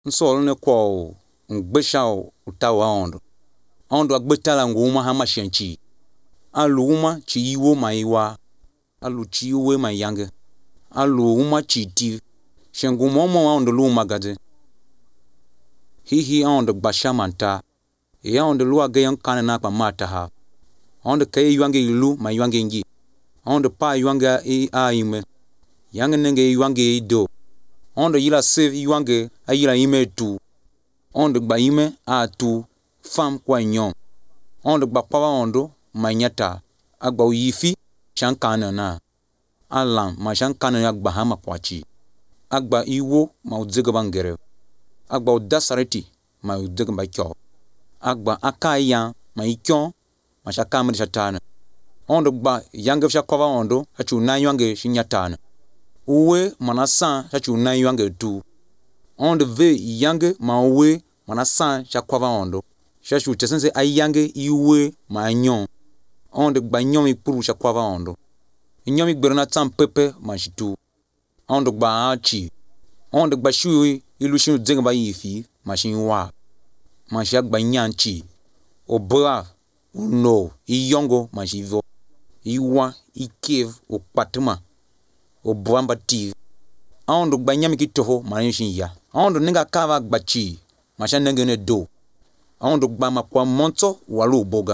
Nsol ne kwa ngbesha utawa ondo agbetala nguma hama shenchi aluma chi iwo maiwa alu chi iwe mayange alu uma chi ti shengu momo ondo luma gade hihi ondo gbasha manta e ondo lua ge yankane na pa mata ha ondo kay yuange ilu ma yuange ngi ondo pa yuange aime yange nenge yuange do ondo yila save yuange ayila ime tu ondo gba ime a tu fam kwa nyon ondo gba kwa ondo manyata agba uyifi shankana na alam ma shankana ya gba hama kwachi agba iwo ma udzega bangere agba udasareti ma udzega ba kyo agba akaya ma ikyo ma shaka mri shatana ondo gba yange shakwa ondo hachu na yange shinyatana uwe manasa hachu na yange tu ondo ve yange ma uwe manasa shakwa ondo shashu tesense ayange iwe ma nyon ondo gba nyon ipuru shakwa ondo nyon igbero na tam pepe ma shitu ondo gba achi ondo gba shu ilushin dzenga ba yifi machine wa ma sha gba nyanchi obra no iyongo ma shivo iwa ikev opatma obramba tiv ondo gba nyami kitoho ma yin ya ondo ninga kava gbachi ma sha nenge ne do ondo gba ma kwa monto walu boga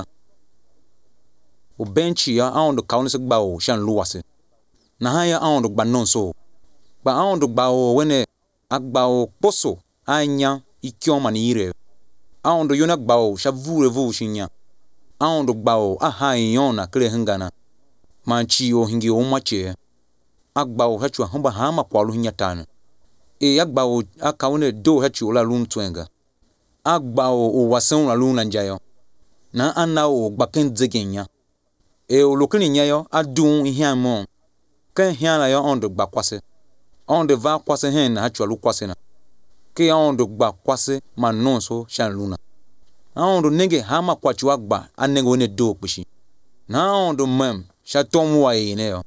o benchi ya ondo kaune se gba o shan luwase na haya ondo gba nonso gba ondo gba o wene agba o poso anya ikyo manire ondo yona gba o shavure vu shinya ondo gba o aha yona kle hangana manchi o hingi o mache agba o hachu hamba hama kwalu hinyatana e agba o akaune do hachu la lum twenga agba o wasen la lum nanjayo na ana o gba ken dzegenya e o lokini nyayo adun hiamo ken hiala yo ondo gba kwase ondo va kwase hen na hachu alu kwase na ke ondo gba kwase ma nonso shan luna ondo nenge hama kwachu agba anenge one do kpishi na ondo mem sha tomu wa ine yo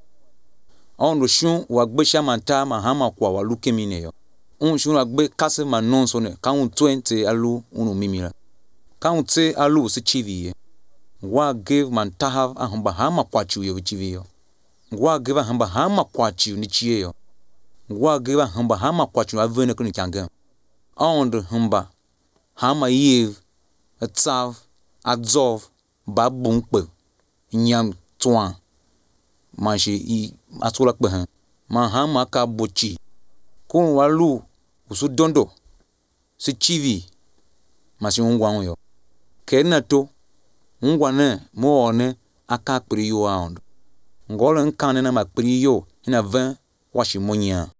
ondo shun wa gbe sha manta ma hama kwa wa lukemine yo shun wa gbe kase ma nonso ne kan 20 alu unu mimira kan te alu si chivi wa give manta have ahamba hama kwachu yo chivi yo wa give ahamba hama kwachu ni chie yo wa give hamba hama kwachu avene kuni kanga ondo hamba hama yiv atsav adzov babunkpe nyam twan mashi I atula kpe ma hama ka bochi kun walu usu dondo si chivi masi ngwa yo kena to ngwa ne mo one aka pri yo ondo ngolo nkane na ma pri yo ina 20 washi monya